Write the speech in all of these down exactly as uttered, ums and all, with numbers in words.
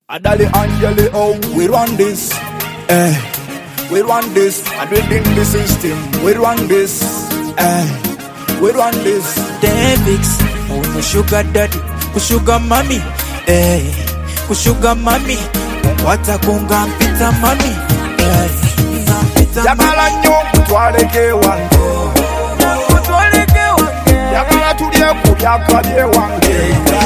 Adali Angeli, oh, we run this. Eh, we run this. And within the system, we run this. Eh, we run this. Devix, oh no sugar daddy, ku sugar mommy. Eh, ku sugar mommy. Wata kunga mpita mommy. Eh, mpita mommy. Yagala nyo kutwaleke wange. Kutwaleke wange. Yagala tulie kubyakabye wange.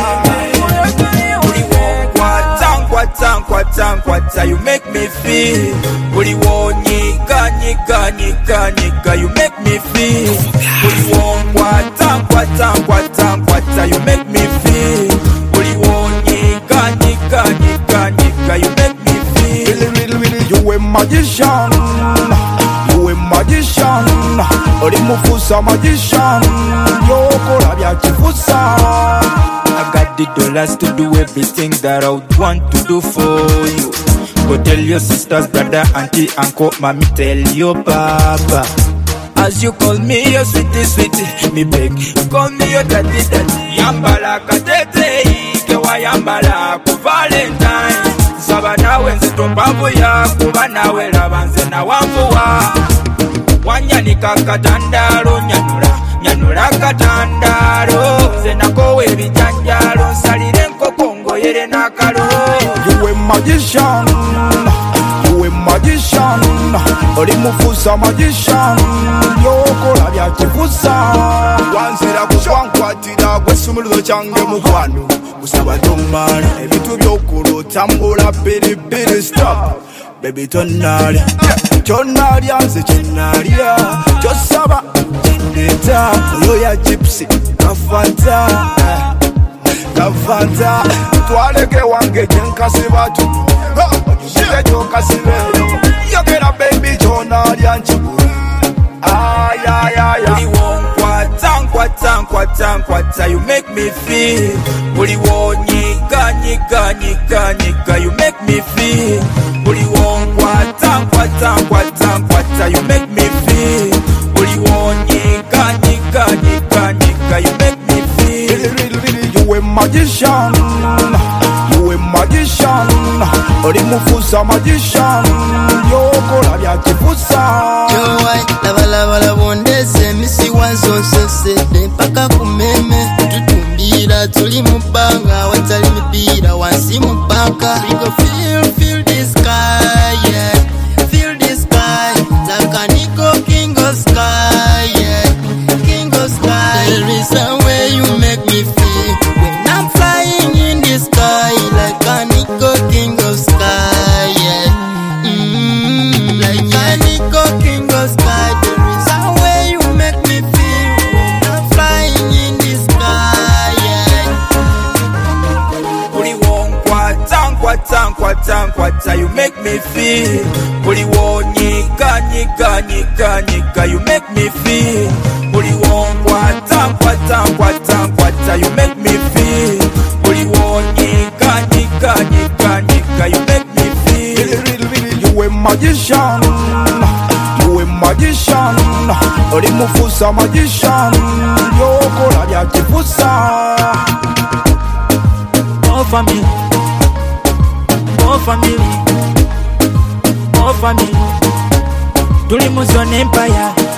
Kwata, kwata, kwata, you make me feel. Buri wo nyika, nyika, nyika, nyika, you make me feel. Buri wo kwata, kwata, kwata, kwata, you make me feel. Buri wo nyika, nyika, nyika, nyika, you make me feel. Really, really, really, you a magician. You a magician. Orimufusa magician. Yoko labya kifusa. I got the dollars to do everything that I would want to do for you. Go tell your sisters, brother, auntie, uncle, mommy, tell your papa. As you call me your sweetie, sweetie, me beg, call me your daddy, daddy. Yambala katete, ikewa yambala ku Valentine. Sabana wenzi tumbavu ya kubana wela banze na wamvuwa. Wanyanika katandalo nyanura, nyanura katandalo. Zenako webi janjalo, salire nkokongo yere nakalo. You a magician, you a magician. Orimufusa magician, yoko labya kifusa. Wanzira kushwankwatira gwesumuluzo change mukwano. Musaba tomala, ebitu byokulu tambula piri piri stop. Baby tonalya, tonalya nze chenalya. Chosaba, chendeta, loya gypsy, kafanta. Kafanta, twaleke wange jenkasi batu. Shile jokasibe, yogera baby tonalya nchibu. Ay, ay, ay, ay. Buri wo nkwata, nkwata, nkwata, nkwata, you make me feel. Buri wo nyika, nyika, nyika, nyika, you make me feel. Buri wo nkwata, nkwata, nkwata, nkwata, you make me feel. Buri wo nyika, nyika, nyika, nyika, you make me feel. Really, really, really, you a magician. You a magician. Orimufusa magician. Yoko labya kifusa. Yo, I lava lava la bondeze misi wanzo sosede mpaka kumeme tutumbira tuli mubanga watali mipira wansi mupaka. We go feel feel this sky, yeah. Feel this sky like a Nico king of sky, yeah. King of sky. There is a way you make me feel when I'm flying in the sky like a Nico king of sky, yeah. Mm, like a Nico king of sky. There is a way you make me feel when I'm flying in the sky, yeah. Buri wo nkwata, nkwata, nkwata, nkwata, you make me feel. Buri wo nyika, nyika, nyika, nyika, you make me feel. Buri wo nkwata, nkwata, nkwata, nkwata, you make me feel. Buri wo nyika, nyika, nyika, nyika, you make me feel. Really, really, really, you a magician. You a magician. Orimufusa magician. Yoko labya kifusa. More family, more family, more family. Tuli muzone empire.